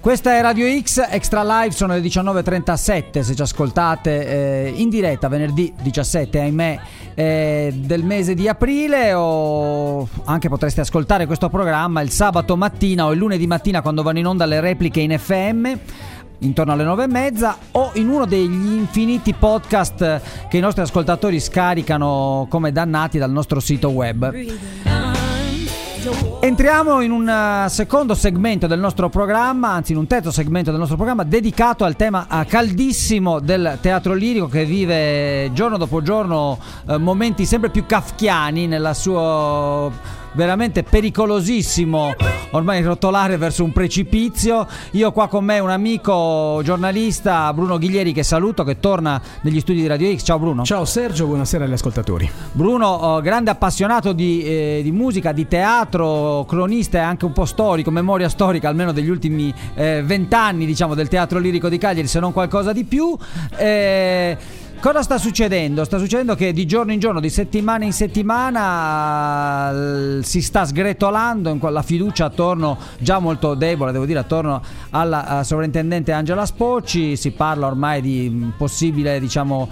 Questa è Radio X Extra Live, sono le 19.37 se ci ascoltate in diretta venerdì 17, ahimè, del mese di aprile, o anche potreste ascoltare questo programma il sabato mattina o il lunedì mattina quando vanno in onda le repliche in FM intorno alle 9:30, o in uno degli infiniti podcast che i nostri ascoltatori scaricano come dannati dal nostro sito web. Entriamo in un secondo segmento del nostro programma, anzi in un terzo segmento del nostro programma dedicato al tema caldissimo del teatro lirico, che vive giorno dopo giorno momenti sempre più kafkiani nella sua veramente pericolosissimo ormai rotolare verso un precipizio. Io qua con me un amico giornalista, Bruno Ghiglieri, che saluto, che torna negli studi di Radio X. Ciao Bruno. Ciao Sergio, buonasera agli ascoltatori. Bruno, grande appassionato di musica, di teatro, cronista e anche un po' storico, memoria storica almeno degli ultimi 20 anni, diciamo, del teatro lirico di Cagliari, se non qualcosa di più. Cosa sta succedendo? Sta succedendo che di giorno in giorno, di settimana in settimana, si sta sgretolando la fiducia attorno, già molto debole devo dire, attorno alla sovrintendente Angela Spocci. Si parla ormai di possibile, diciamo,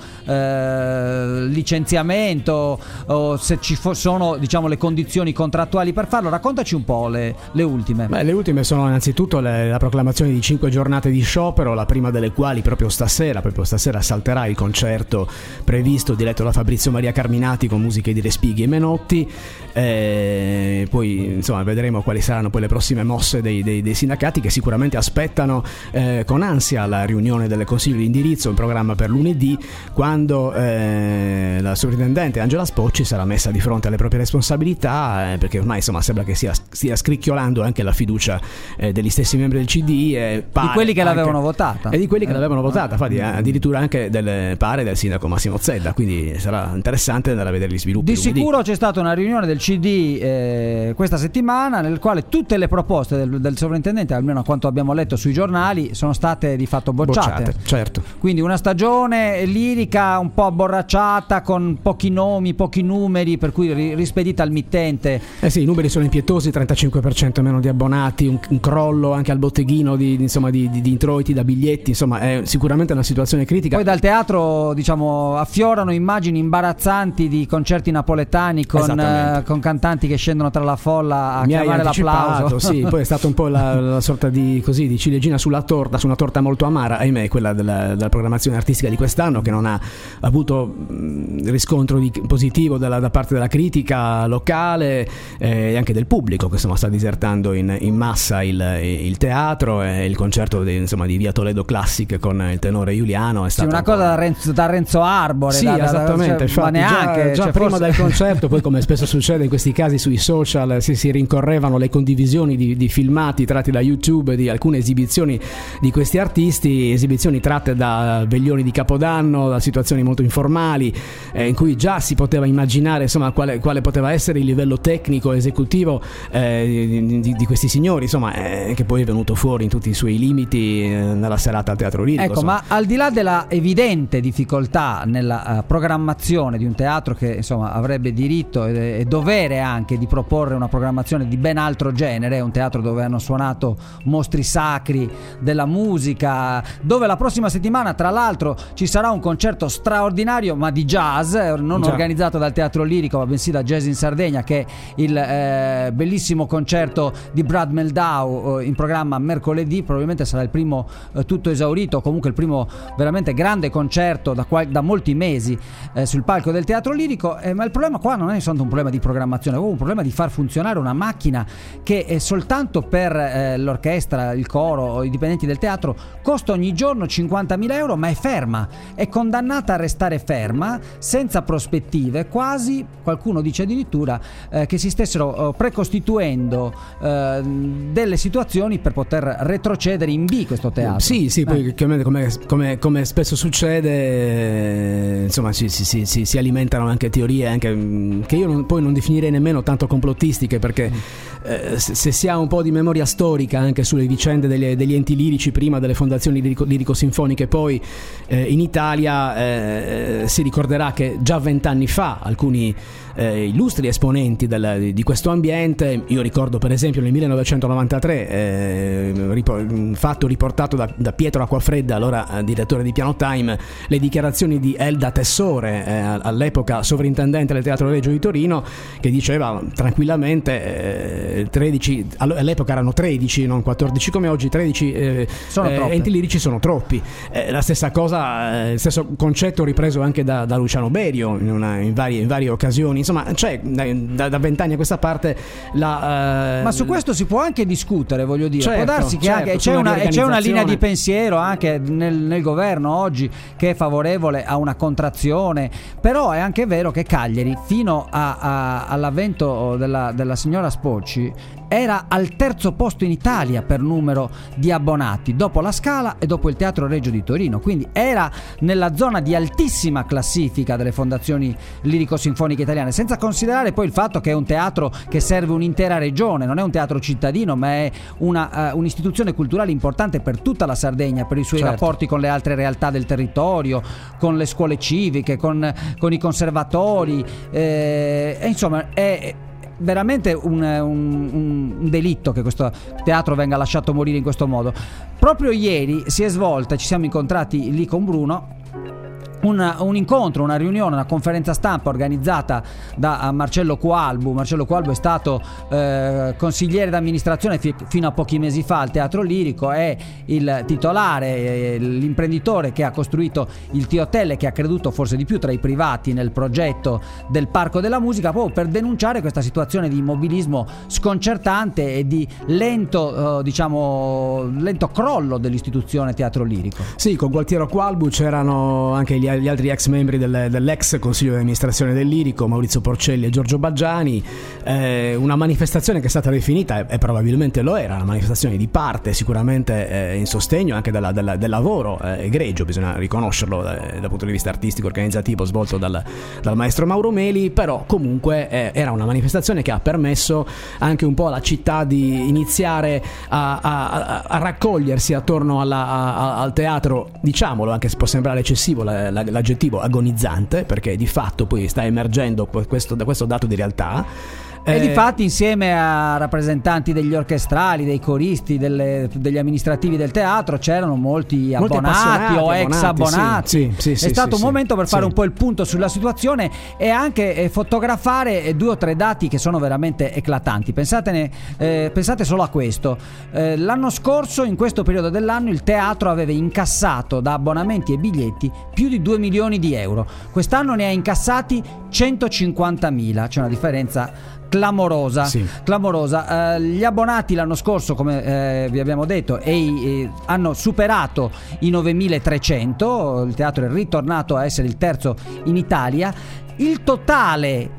licenziamento, o se ci sono, diciamo, le condizioni contrattuali per farlo. Raccontaci un po' le ultime. Le ultime sono innanzitutto la proclamazione di 5 giornate di sciopero, la prima delle quali proprio stasera salterà il concerto previsto, diretto da Fabrizio Maria Carminati con musiche di Respighi e Menotti. Poi insomma vedremo quali saranno poi le prossime mosse dei sindacati, che sicuramente aspettano con ansia la riunione del Consiglio di indirizzo in programma per lunedì, quando la sovrintendente Angela Spocci sarà messa di fronte alle proprie responsabilità, perché ormai insomma sembra che stia scricchiolando anche la fiducia degli stessi membri del CD, di quelli che l'avevano votata, e di quelli che l'avevano votata, infatti addirittura anche del sindaco Massimo Zedda, quindi sarà interessante andare a vedere gli sviluppi. Di sicuro c'è stata una riunione del CD questa settimana, nel quale tutte le proposte del sovrintendente, almeno a quanto abbiamo letto sui giornali, sono state di fatto bocciate. Certo. Quindi una stagione lirica un po' abborracciata, con pochi nomi, pochi numeri, per cui rispedita al mittente. Sì, i numeri sono impietosi: 35% meno di abbonati, un crollo anche al botteghino di introiti da biglietti. Insomma, è sicuramente una situazione critica. Poi dal teatro, diciamo, affiorano immagini imbarazzanti di concerti napoletani con cantanti che scendono tra la folla a chiamare l'applauso. Sì, poi è stata un po' la sorta di ciliegina sulla torta, su una torta molto amara, ahimè, quella della programmazione artistica di quest'anno, che non ha avuto riscontro positivo da parte della critica locale e anche del pubblico, che insomma sta disertando in massa il teatro. E il concerto di Via Toledo Classic con il tenore Giuliano è stato una cosa da Renzo Arbore. Sì, esattamente. Infatti, già prima del concerto, poi, come spesso succede in questi casi, sui social si rincorrevano le condivisioni di filmati tratti da YouTube di alcune esibizioni di questi artisti, esibizioni tratte da veglioni di Capodanno, da situazioni molto informali, in cui già si poteva immaginare insomma quale poteva essere il livello tecnico esecutivo di questi signori, insomma, che poi è venuto fuori in tutti i suoi limiti nella serata al Teatro Lirico. Ecco, ma al di là della evidente difficoltà nella programmazione di un teatro che insomma avrebbe diritto e dovere anche di proporre una programmazione di ben altro genere, è un teatro dove hanno suonato mostri sacri della musica, dove la prossima settimana tra l'altro ci sarà un concerto straordinario, ma di jazz, non organizzato dal Teatro Lirico, ma bensì da Jazz in Sardegna, che è il bellissimo concerto di Brad Meldau in programma mercoledì. Probabilmente sarà il primo tutto esaurito, comunque il primo veramente grande concerto da molti mesi sul palco del Teatro Lirico. Ma il problema qua non è soltanto un problema di programmazione, è un problema di far funzionare una macchina che è soltanto per l'orchestra, il coro, i dipendenti del teatro costa ogni giorno 50.000 euro, ma è ferma, è condannata a restare ferma, senza prospettive, quasi qualcuno dice addirittura che si stessero precostituendo delle situazioni per poter retrocedere in B questo teatro. Sì, poi come spesso succede, insomma, si alimentano anche teorie anche che io poi non definirei nemmeno tanto complottistiche, perché se si ha un po' di memoria storica anche sulle vicende degli enti lirici prima delle fondazioni lirico-sinfoniche, poi in Italia si ricorderà che già 20 anni fa alcuni illustri esponenti di questo ambiente. Io ricordo per esempio nel 1993 un fatto riportato da Pietro Acquafredda, allora direttore di Piano Time, le dichiarazioni di Elda Tessore, all'epoca sovrintendente del Teatro Regio di Torino, che diceva tranquillamente 13, all'epoca erano 13, non 14 come oggi, 13 enti lirici sono troppi. La stessa cosa, il stesso concetto ripreso anche da Luciano Berio in varie occasioni. Insomma, c'è da 20 anni a questa parte ma su questo si può anche discutere, voglio dire. Certo, può darsi che anche c'è una linea di pensiero anche nel governo oggi che è favorevole a una contrazione, però è anche vero che Cagliari fino all'avvento della signora Spocci era al terzo posto in Italia per numero di abbonati, dopo la Scala e dopo il Teatro Regio di Torino, quindi era nella zona di altissima classifica delle fondazioni lirico-sinfoniche italiane, senza considerare poi il fatto che è un teatro che serve un'intera regione, non è un teatro cittadino, ma è un'istituzione culturale importante per tutta la Sardegna, per i suoi rapporti con le altre realtà del territorio, con le scuole civiche, con i conservatori, e insomma è veramente un delitto che questo teatro venga lasciato morire in questo modo. Proprio ieri si è svolta, ci siamo incontrati lì con Bruno, un incontro, una riunione, una conferenza stampa organizzata da Marcello Coalbu. Marcello Coalbu è stato consigliere d'amministrazione fino a pochi mesi fa al Teatro Lirico, è il titolare, l'imprenditore che ha costruito il T-Hotel e che ha creduto forse di più tra i privati nel progetto del Parco della Musica, proprio per denunciare questa situazione di immobilismo sconcertante e di lento crollo dell'istituzione Teatro Lirico. Sì, con Gualtiero Coalbu c'erano anche gli altri ex membri dell'ex consiglio di amministrazione del Lirico, Maurizio Porcelli e Giorgio Baggiani. Una manifestazione che è stata definita, e probabilmente lo era, una manifestazione di parte, sicuramente in sostegno anche del lavoro egregio, bisogna riconoscerlo, dal punto di vista artistico organizzativo svolto dal maestro Mauro Meli, però comunque era una manifestazione che ha permesso anche un po' alla città di iniziare a raccogliersi attorno al teatro, diciamolo, anche se può sembrare eccessivo l'aggettivo agonizzante, perché di fatto poi sta emergendo da questo dato di realtà. E difatti insieme a rappresentanti degli orchestrali, dei coristi, degli amministrativi del teatro c'erano molti abbonati o ex abbonati. Sì, è stato un momento per fare un po' il punto sulla situazione e anche fotografare 2 o 3 dati che sono veramente eclatanti. Pensate solo a questo. L'anno scorso, in questo periodo dell'anno, il teatro aveva incassato da abbonamenti e biglietti più di 2 milioni di euro. Quest'anno ne ha incassati 150.000, c'è una differenza clamorosa. Gli abbonati l'anno scorso, come vi abbiamo detto, hanno superato i 9.300. Il teatro è ritornato a essere il terzo in Italia. Il totale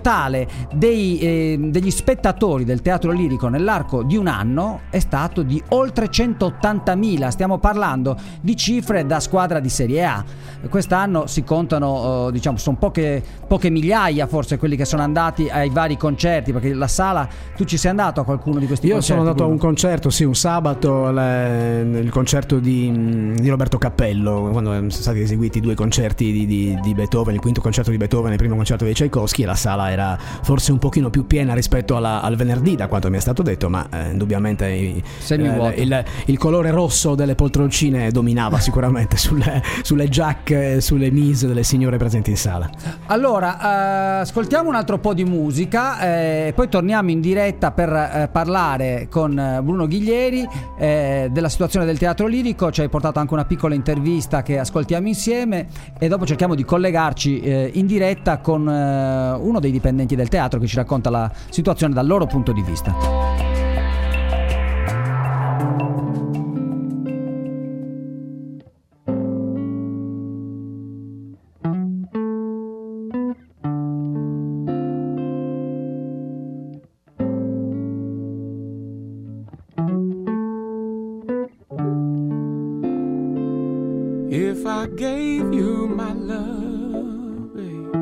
degli spettatori del Teatro Lirico nell'arco di un anno è stato di oltre 180.000. Stiamo parlando di cifre da squadra di Serie A. Quest'anno si contano, sono poche migliaia forse quelli che sono andati ai vari concerti, perché la sala, tu ci sei andato a qualcuno di questi concerti? Io sono andato a un concerto, sì, un sabato, il concerto di Roberto Cappello, quando sono stati eseguiti 2 concerti di Beethoven, il quinto concerto di Beethoven, il primo concerto di Tchaikovsky, e la sala era forse un pochino più piena rispetto al venerdì, da quanto mi è stato detto, ma indubbiamente il colore rosso delle poltroncine dominava sicuramente sulle giacche, sulle mise delle signore presenti in sala. Allora, ascoltiamo un altro po' di musica e poi torniamo in diretta per parlare con Bruno Ghiglieri della situazione del Teatro Lirico. Ci hai portato anche una piccola intervista che ascoltiamo insieme e dopo cerchiamo di collegarci in diretta con uno dei dipendenti del teatro che ci racconta la situazione dal loro punto di vista. If I gave you my love, babe,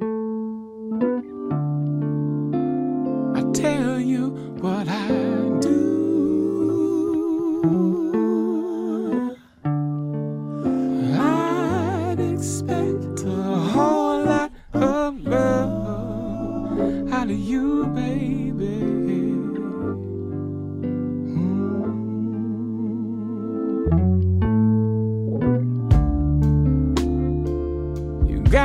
I tell you what I do. I'd expect a whole lot of love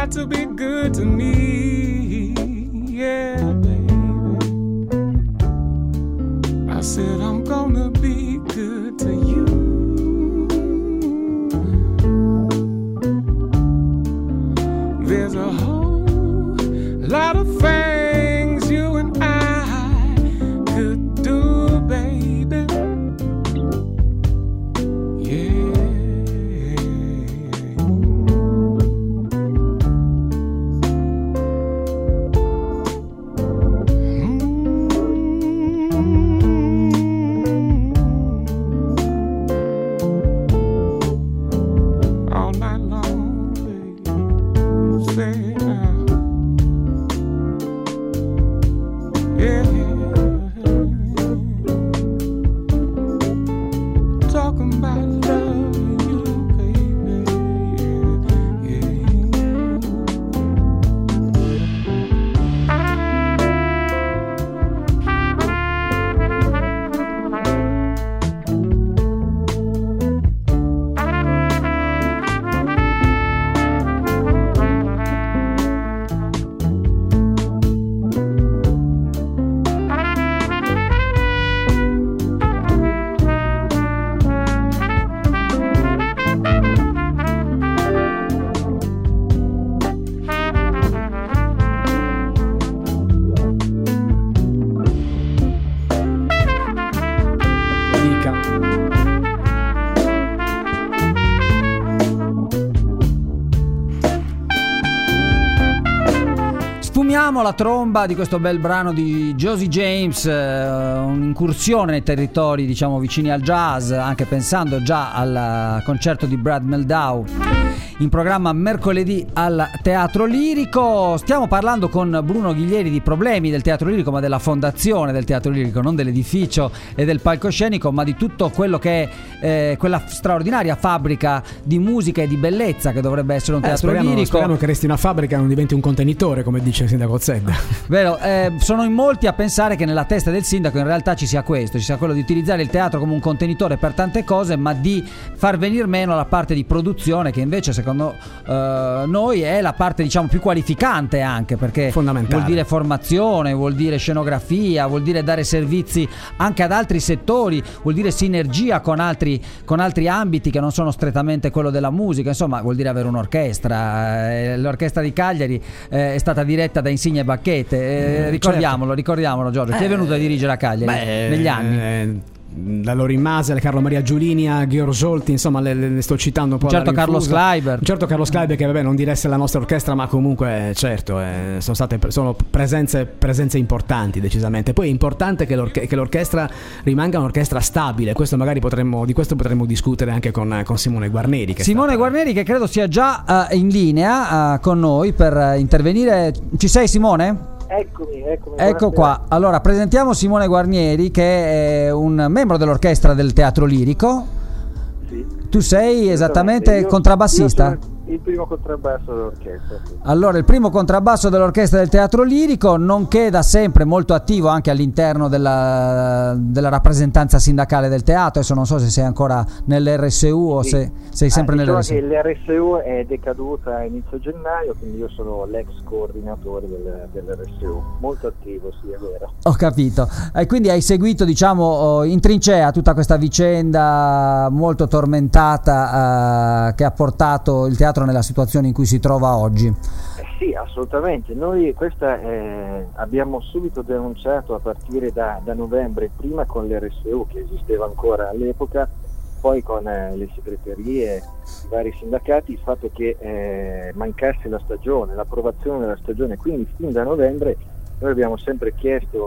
got to be good to me, yeah, baby. I said I'm gonna be good to you. There's a whole lot of things you and I could do, baby. Yeah. All night long, baby. Say now. Yeah. Talking about loving you, baby. Yeah, Sfumiamo la tromba di questo bel brano di Josie James, un'incursione nei territori diciamo vicini al jazz, anche pensando già al concerto di Brad Meldau in programma mercoledì al Teatro Lirico. Stiamo parlando con Bruno Ghiglieri di problemi del Teatro Lirico, ma della fondazione del Teatro Lirico, non dell'edificio e del palcoscenico, ma di tutto quello che è quella straordinaria fabbrica di musica e di bellezza che dovrebbe essere un teatro lirico. Speriamo che resti una fabbrica e non diventi un contenitore, come dice il sindaco Zedda. Vero, sono in molti a pensare che nella testa del sindaco in realtà ci sia questo, ci sia quello di utilizzare il teatro come un contenitore per tante cose, ma di far venir meno la parte di produzione, che invece secondo noi è la parte diciamo più qualificante, anche perché fondamentale. Vuol dire formazione, vuol dire scenografia, vuol dire dare servizi anche ad altri settori, vuol dire sinergia con altri ambiti che non sono strettamente quello della musica, insomma vuol dire avere un'orchestra. L'orchestra di Cagliari è stata diretta da Insigne Bacchete, ricordiamolo Giorgio. Chi è venuto a dirigere a Cagliari negli anni? Da Lorin Masel, Carlo Maria Giulinia, Gheorgh Zolti, insomma le sto citando un po'. Certo, Carlos Kleiber. Certo, Carlos Kleiber, che vabbè non diresse la nostra orchestra, ma comunque certo sono presenze importanti decisamente. Poi è importante che l'orchestra rimanga un'orchestra stabile. Questo magari di questo potremmo discutere anche con Simone Guarneri, Guarneri, che credo sia già in linea con noi per intervenire. Ci sei, Simone? Eccomi. Ecco qua. Allora, presentiamo Simone Guarneri, che è un membro dell'orchestra del Teatro Lirico. Sì. Tu sei esattamente contrabbassista? Io sono il primo contrabbasso dell'orchestra. Sì. Allora, il primo contrabbasso dell'orchestra del Teatro Lirico, nonché da sempre molto attivo anche all'interno della rappresentanza sindacale del teatro. Adesso non so se sei ancora nell'RSU o se sei sempre nell'RSU. Che l'RSU è decaduta a inizio gennaio, quindi io sono l'ex coordinatore dell'RSU, molto attivo, sì, è vero. Ho capito. E quindi hai seguito, diciamo, in trincea tutta questa vicenda molto tormentata che ha portato il teatro nella situazione in cui si trova oggi. Sì, assolutamente. Noi questa abbiamo subito denunciato a partire da novembre, prima con l'RSU che esisteva ancora all'epoca, poi con le segreterie, i vari sindacati, il fatto che mancasse la stagione, l'approvazione della stagione. Quindi fin da novembre noi abbiamo sempre chiesto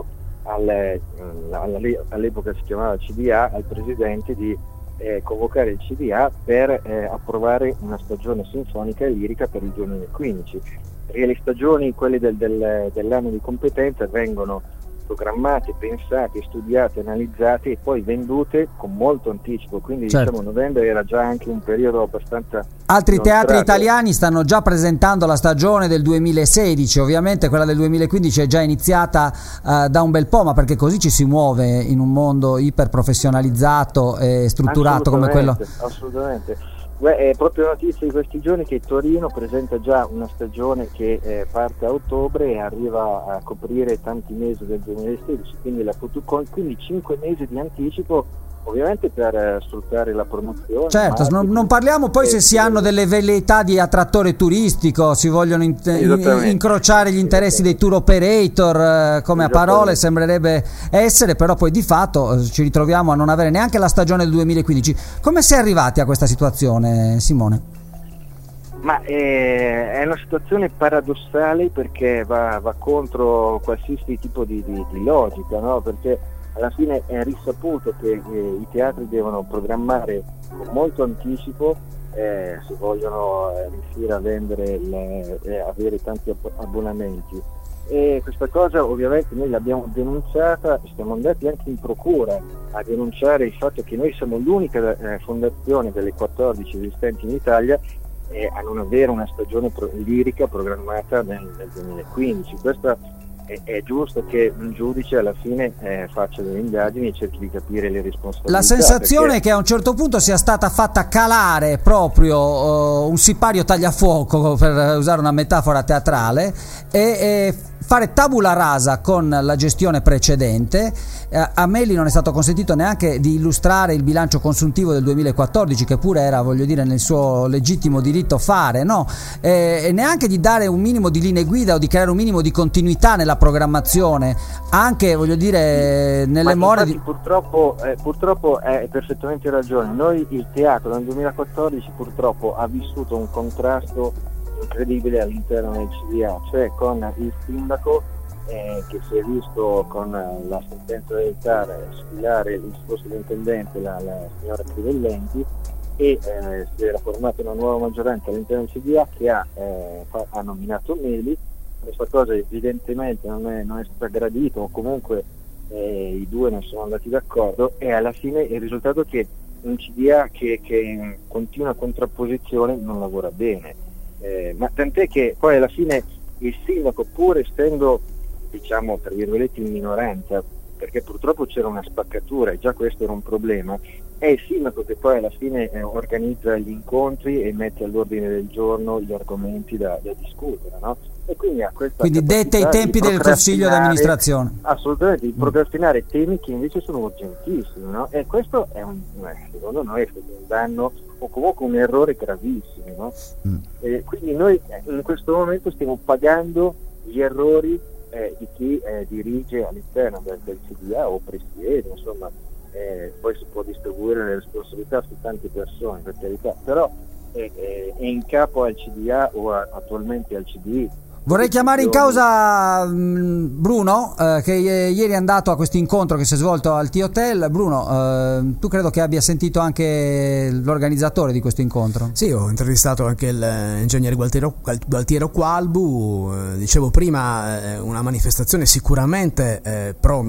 all'epoca si chiamava CDA, al presidente di convocare il CDA per approvare una stagione sinfonica e lirica per il 2015, perché le stagioni, quelle dell'anno di competenza, vengono programmate, pensate, studiate, analizzate e poi vendute con molto anticipo, quindi certo. Diciamo novembre era già anche un periodo abbastanza. Altri teatri italiani stanno già presentando la stagione del 2016, ovviamente quella del 2015 è già iniziata da un bel po', ma perché così ci si muove in un mondo iper professionalizzato e strutturato come quello. Assolutamente. È proprio notizia di questi giorni che Torino presenta già una stagione che parte a ottobre e arriva a coprire tanti mesi del 2016, quindi 5 mesi di anticipo, ovviamente per sfruttare la promozione. Certo, non parliamo poi se si hanno delle velleità di attrattore turistico, si vogliono incrociare gli interessi dei tour operator, come a parole sembrerebbe essere, però poi di fatto ci ritroviamo a non avere neanche la stagione del 2015. Come si è arrivati a questa situazione, Simone? Ma è una situazione paradossale, perché va contro qualsiasi tipo di logica, no? Perché alla fine è risaputo che i teatri devono programmare con molto anticipo se vogliono riuscire a vendere avere tanti abbonamenti, e questa cosa ovviamente noi l'abbiamo denunciata, siamo andati anche in procura a denunciare il fatto che noi siamo l'unica fondazione delle 14 esistenti in Italia a non avere una stagione lirica programmata nel 2015. Questa è giusto che un giudice alla fine faccia delle indagini e cerchi di capire le responsabilità. La sensazione è che a un certo punto sia stata fatta calare proprio un sipario tagliafuoco, per usare una metafora teatrale, e fare tabula rasa con la gestione precedente. A Meli non è stato consentito neanche di illustrare il bilancio consuntivo del 2014, che pure era, voglio dire, nel suo legittimo diritto fare, no? E neanche di dare un minimo di linee guida o di creare un minimo di continuità nella programmazione, anche, voglio dire, nelle more di... Purtroppo hai perfettamente ragione. Noi, il teatro nel 2014 purtroppo ha vissuto un contrasto incredibile all'interno del CDA, cioè con il sindaco che si è visto con la sentenza del TAR sfilare il suo sovrintendente, la signora Crivellenti, e si era formata una nuova maggioranza all'interno del CDA che ha nominato Meli. Questa cosa evidentemente non è stata gradita, o comunque i due non sono andati d'accordo, e alla fine il risultato è che un CDA che in continua contrapposizione non lavora bene, ma tant'è che poi alla fine il sindaco, pur essendo, diciamo, tra virgolette, in minoranza, perché purtroppo c'era una spaccatura e già questo era un problema, è il sindaco che poi alla fine organizza gli incontri e mette all'ordine del giorno gli argomenti da discutere, no? E quindi detta i tempi del consiglio d'amministrazione. Assolutamente, di procrastinare temi che invece sono urgentissimi, no? E questo è secondo noi è un danno, o comunque un errore gravissimo, no? E quindi noi in questo momento stiamo pagando gli errori di chi dirige all'interno del CDA o presiede, insomma, poi si può distribuire le responsabilità su tante persone, per carità, però è in capo al CDA o attualmente al CDI. Vorrei chiamare in causa Bruno, che ieri è andato a questo incontro che si è svolto al T-Hotel. Bruno, tu credo che abbia sentito anche l'organizzatore di questo incontro. Sì, ho intervistato anche l'ingegnere Gualtiero Qualbu. Dicevo prima, una manifestazione sicuramente pro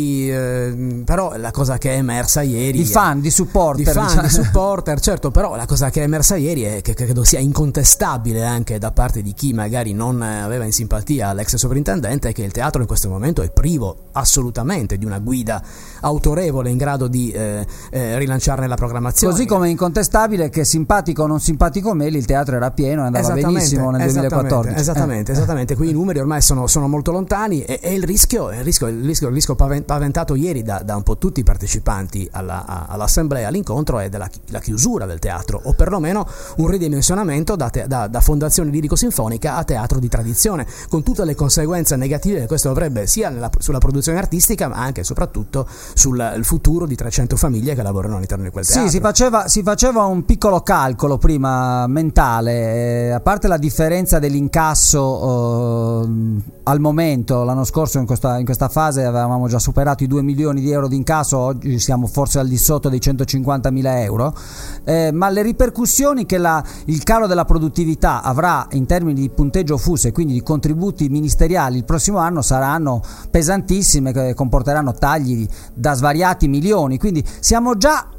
Meli, però la cosa che è emersa ieri... Di fan, di supporter. Certo, però la cosa che è emersa ieri è che credo sia incontestabile anche da parte di chi magari non aveva in simpatia l'ex sovrintendente, che il teatro in questo momento è privo assolutamente di una guida autorevole in grado di rilanciarne la programmazione. Così come è incontestabile che, simpatico o non simpatico Meli, il teatro era pieno e andava benissimo nel 2014. Esattamente, qui i numeri ormai sono molto lontani, e il rischio paventato ieri da un po' tutti i partecipanti all'assemblea, all'incontro, è della chiusura del teatro, o perlomeno un ridimensionamento da fondazione lirico-sinfonica a teatro di tradizione, con tutte le conseguenze negative che questo avrebbe sia sulla produzione artistica, ma anche e soprattutto sul futuro di 300 famiglie che lavorano all'interno di quel teatro. Sì, si faceva un piccolo calcolo prima mentale, a parte la differenza dell'incasso al momento. L'anno scorso in questa fase avevamo già superato i 2 milioni di euro di incasso, oggi siamo forse al di sotto dei 150.000 euro, ma le ripercussioni che il calo della produttività avrà in termini di punteggio FUS e quindi di contributi ministeriali il prossimo anno saranno pesantissime, che comporteranno tagli da svariati milioni. Quindi siamo già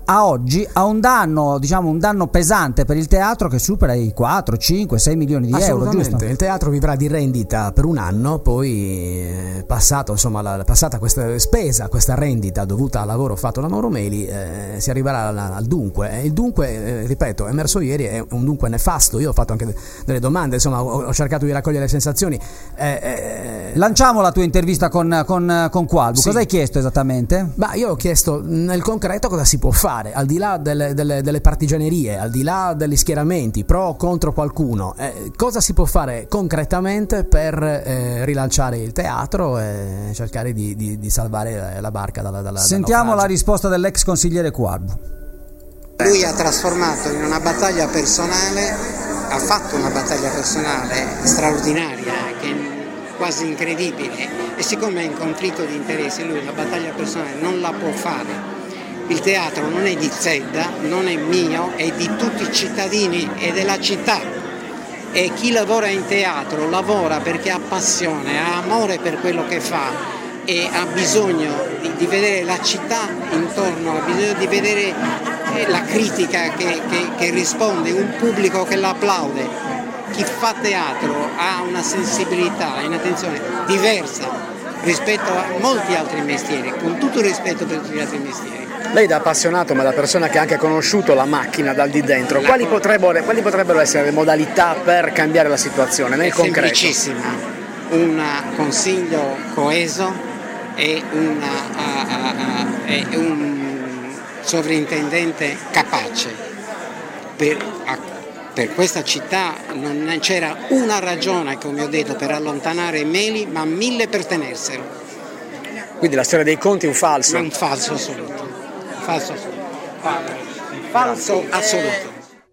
a oggi ha un danno, diciamo un danno pesante per il teatro che supera i 4, 5, 6 milioni di euro, giusto? Il teatro vivrà di rendita per un anno, poi passata questa spesa, questa rendita dovuta al lavoro fatto da Mauro Meli, si arriverà al dunque. Il dunque, ripeto, è emerso ieri, è un dunque nefasto. Io ho fatto anche delle domande, insomma, ho cercato di raccogliere le sensazioni. Lanciamo la tua intervista con Qualbu. Sì. Cosa hai chiesto esattamente? Ma io ho chiesto nel concreto cosa si può fare, al di là delle partigianerie, al di là degli schieramenti pro o contro qualcuno, cosa si può fare concretamente per rilanciare il teatro e cercare di salvare la barca dalla Sentiamo la risposta dell'ex consigliere Qualbu. Lui ha trasformato in una battaglia personale, ha fatto una battaglia personale straordinaria, che è quasi incredibile, e siccome è in conflitto di interessi lui la battaglia personale non la può fare. Il teatro non è di Zedda, non è mio, è di tutti i cittadini e della città, e chi lavora in teatro lavora perché ha passione, ha amore per quello che fa e ha bisogno di vedere la città intorno, ha bisogno di vedere la critica che risponde, un pubblico che l'applaude. Chi fa teatro ha una sensibilità e un'attenzione diversa rispetto a molti altri mestieri, con tutto il rispetto per tutti gli altri mestieri. Lei da appassionato, ma da persona che ha anche conosciuto la macchina dal di dentro, quali potrebbero essere le modalità per cambiare la situazione nel concreto? Semplicissima, un consiglio coeso e un sovrintendente capace. Per questa città non c'era una ragione, come ho detto, per allontanare Meli, ma 1000 per tenerselo. Quindi la storia dei conti è un falso? È un falso assoluto. Falso assoluto.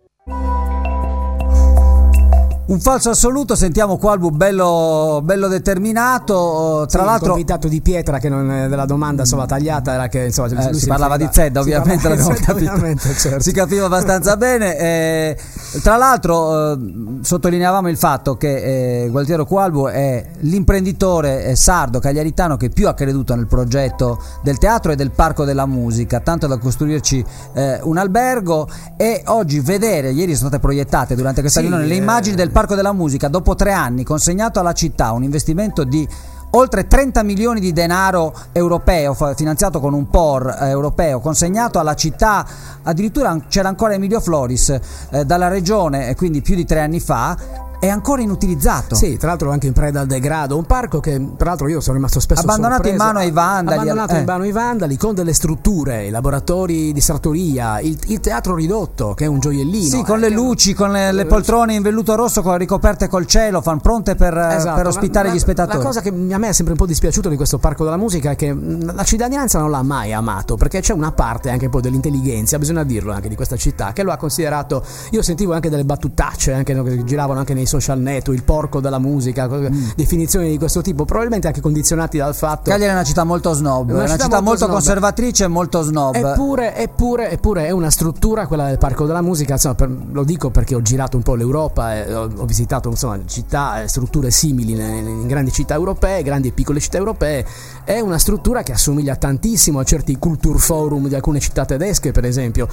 Un falso assoluto. Sentiamo Qualbu bello determinato, tra l'altro il convitato di pietra che della domanda tagliata era che insomma, si parlava di Zedda, ovviamente l'abbiamo capito, certo. Si capiva abbastanza bene. Tra l'altro sottolineavamo il fatto che Gualtiero Qualbu è l'imprenditore sardo cagliaritano che più ha creduto nel progetto del teatro e del Parco della Musica, tanto da costruirci un albergo, e oggi ieri sono state proiettate durante questa riunione le immagini del Parco della Musica, dopo 3 anni consegnato alla città, un investimento di oltre 30 milioni di denaro europeo, finanziato con un POR europeo, consegnato alla città. Addirittura c'era ancora Emilio Floris dalla regione, quindi più di 3 anni fa, è ancora inutilizzato. Sì, tra l'altro anche in preda al degrado, un parco che tra l'altro io sono rimasto spesso abbandonato in mano ai vandali, in mano ai vandali, con delle strutture, i laboratori di sartoria, il teatro ridotto che è un gioiellino. Sì, con le luci, con le poltrone in velluto rosso, con le ricoperte col cielo, pronte per ospitare gli spettatori. La cosa che a me è sempre un po' dispiaciuto di questo Parco della Musica è che la cittadinanza non l'ha mai amato, perché c'è una parte anche poi dell'intelligenza, bisogna dirlo, anche di questa città, che lo ha considerato. Io sentivo anche delle battutacce anche che giravano anche nei social network, il porco della musica, definizioni di questo tipo, probabilmente anche condizionati dal fatto. Cagliari è una città molto snob, è una città molto conservatrice e molto snob. Eppure è una struttura, quella del Parco della Musica, insomma, lo dico perché ho girato un po' l'Europa e ho visitato città e strutture simili in grandi città europee, grandi e piccole città europee. È una struttura che assomiglia tantissimo a certi Kulturforum di alcune città tedesche, per esempio,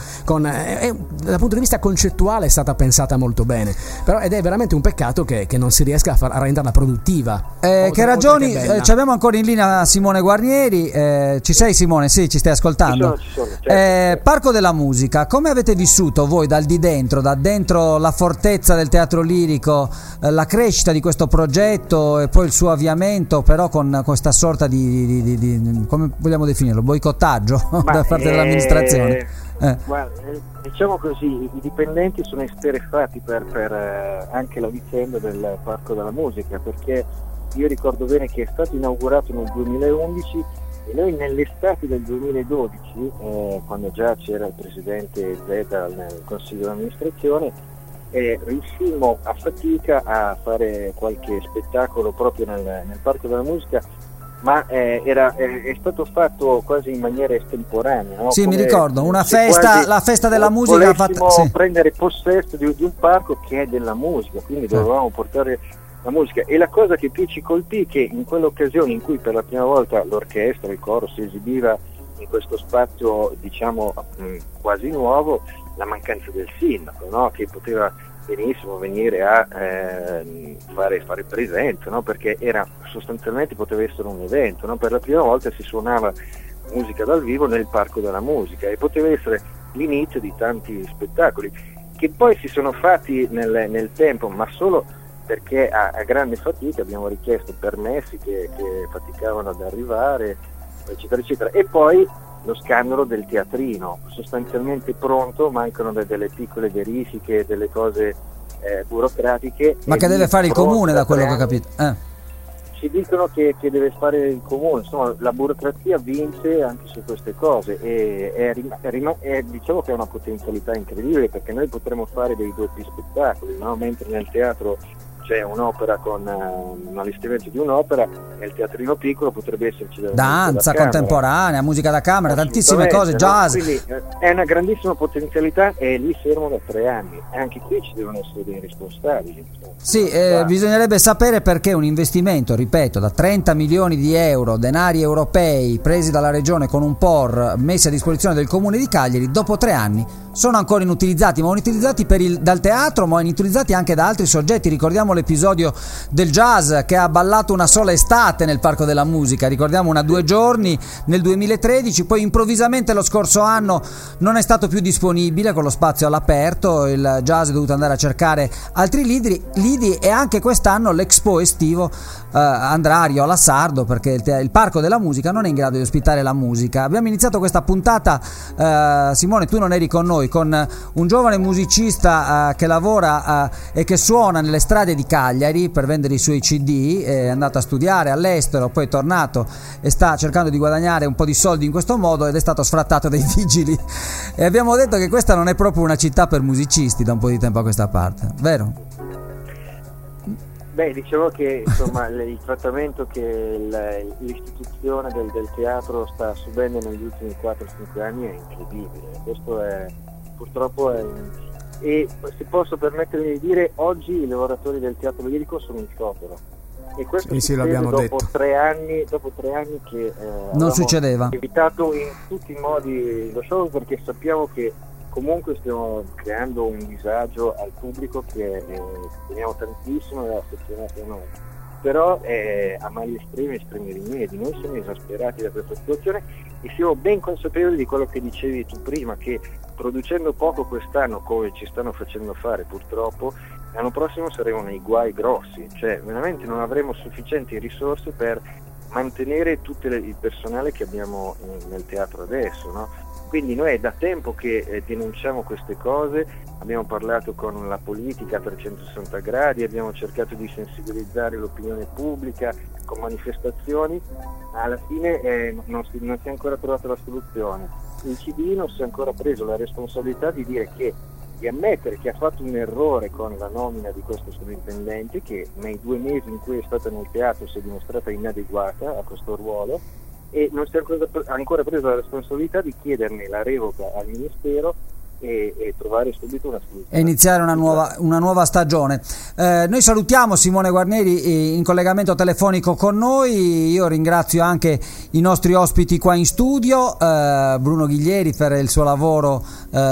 dal punto di vista concettuale è stata pensata molto bene, però ed è veramente un peccato che non si riesca a renderla produttiva. Che ragioni? Ci abbiamo ancora in linea Simone Guarnieri. Ci sei, Simone? Sì, ci stai ascoltando. Ci sono, certo. Parco della Musica, come avete vissuto voi da dentro la fortezza del teatro lirico, la crescita di questo progetto e poi il suo avviamento, però con questa sorta di come vogliamo definirlo, boicottaggio da parte dell'amministrazione? Guarda, diciamo così, i dipendenti sono esterrefatti per anche la vicenda del Parco della Musica, perché io ricordo bene che è stato inaugurato nel 2011 e noi nell'estate del 2012, quando già c'era il presidente Zedda nel consiglio di amministrazione, riuscimmo a fatica a fare qualche spettacolo proprio nel Parco della Musica, ma è stato fatto quasi in maniera estemporanea, no? Sì, mi ricordo, una festa, la festa della musica fatta, sì. Prendere possesso di un parco che è della musica, quindi dovevamo portare la musica. E la cosa che più ci colpì è che in quell'occasione in cui per la prima volta l'orchestra, il coro si esibiva in questo spazio diciamo quasi nuovo la mancanza del sindaco, no? Che poteva benissimo venire a fare presenza, no? Perché era sostanzialmente poteva essere un evento, no? Per la prima volta si suonava musica dal vivo nel Parco della Musica e poteva essere l'inizio di tanti spettacoli che poi si sono fatti nel tempo, ma solo perché a grande fatica abbiamo richiesto permessi che faticavano ad arrivare, eccetera eccetera. E poi lo scandalo del teatrino, sostanzialmente pronto, mancano delle piccole verifiche, delle cose burocratiche. Ma che deve fare il comune, da quello che ho capito? Ci dicono che deve fare il comune, insomma la burocrazia vince anche su queste cose e diciamo che è una potenzialità incredibile, perché noi potremmo fare dei doppi spettacoli, no? Mentre nel teatro c'è un'opera con un allestimento di un'opera, nel teatrino piccolo potrebbe esserci danza contemporanea, musica da camera, tantissime cose, jazz. No? Quindi è una grandissima potenzialità e lì fermo da 3 anni. E anche qui ci devono essere dei responsabili. Sì, bisognerebbe sapere perché un investimento, ripeto, da 30 milioni di euro, denari europei presi dalla regione con un POR messi a disposizione del comune di Cagliari, dopo 3 anni sono ancora inutilizzati, ma inutilizzati dal teatro, ma inutilizzati anche da altri soggetti. Ricordiamo l'episodio del jazz che ha ballato una sola estate nel Parco della Musica, ricordiamo 2 giorni nel 2013, poi improvvisamente lo scorso anno non è stato più disponibile con lo spazio all'aperto, il jazz è dovuto andare a cercare altri lidi e anche quest'anno l'Expo estivo andrà a Riola Sardo, perché il Parco della Musica non è in grado di ospitare la musica. Abbiamo iniziato questa puntata, Simone, tu non eri con noi, con un giovane musicista che lavora e che suona nelle strade di Cagliari per vendere i suoi CD, è andato a studiare all'estero, poi è tornato e sta cercando di guadagnare un po' di soldi in questo modo ed è stato sfrattato dai vigili e abbiamo detto che questa non è proprio una città per musicisti da un po' di tempo a questa parte, vero? Beh, dicevo che insomma il trattamento che l'istituzione del teatro sta subendo negli ultimi 4-5 anni è incredibile. Questo è purtroppo e se posso permettermi di dire, oggi i lavoratori del teatro lirico sono in sciopero. E questo sì, l'abbiamo dopo detto. 3 anni che non succedeva. Evitato in tutti i modi lo show, perché sappiamo che comunque stiamo creando un disagio al pubblico che teniamo tantissimo e è affezionato a noi, però a mali estremi rimedi. Noi siamo esasperati da questa situazione e siamo ben consapevoli di quello che dicevi tu prima, che producendo poco quest'anno, come ci stanno facendo fare purtroppo, l'anno prossimo saremo nei guai grossi, cioè veramente non avremo sufficienti risorse per mantenere tutto il personale che abbiamo nel teatro adesso, no? Quindi noi è da tempo che denunciamo queste cose, abbiamo parlato con la politica a 360 gradi, abbiamo cercato di sensibilizzare l'opinione pubblica con manifestazioni, ma alla fine non si è ancora trovata la soluzione. Il CD non si è ancora preso la responsabilità di ammettere che ha fatto un errore con la nomina di questo sovrintendente, che nei 2 mesi in cui è stata nel teatro si è dimostrata inadeguata a questo ruolo, e non si è ancora preso la responsabilità di chiederne la revoca al Ministero e trovare subito una soluzione e iniziare una nuova stagione. Noi salutiamo Simone Guarneri in collegamento telefonico con noi. Io ringrazio anche i nostri ospiti qua in studio, Bruno Ghiglieri per il suo lavoro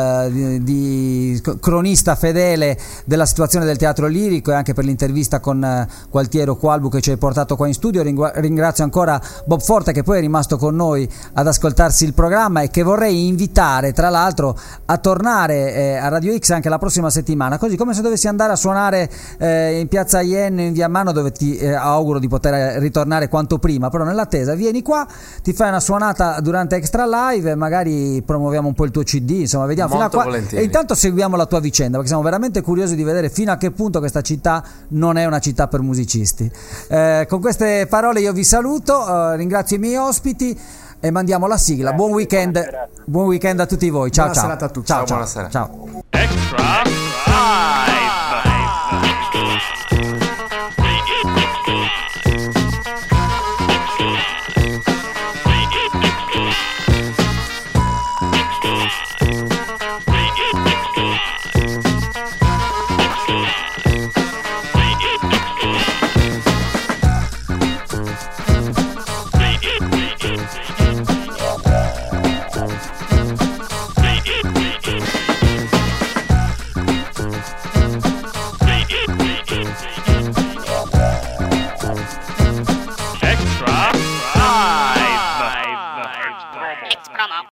di cronista fedele della situazione del teatro lirico e anche per l'intervista con Gualtiero Qualbu che ci hai portato qua in studio. Ringrazio ancora Bob Forte, che poi è rimasto con noi ad ascoltarsi il programma e che vorrei invitare tra l'altro a tornare a Radio X anche la prossima settimana, così come se dovessi andare a suonare in Piazza Ienne in Via Mano, dove ti auguro di poter ritornare quanto prima, però nell'attesa vieni qua, ti fai una suonata durante Extra Live, magari promuoviamo un po' il tuo CD, insomma vediamo fino a qua, e intanto seguiamo la tua vicenda, perché siamo veramente curiosi di vedere fino a che punto questa città non è una città per musicisti. Con queste parole io vi saluto, ringrazio i miei ospiti e mandiamo la sigla. Buon weekend a tutti voi. Ciao, buona ciao. serata a tutti. Ciao, Buonasera. ciao. Extra Live.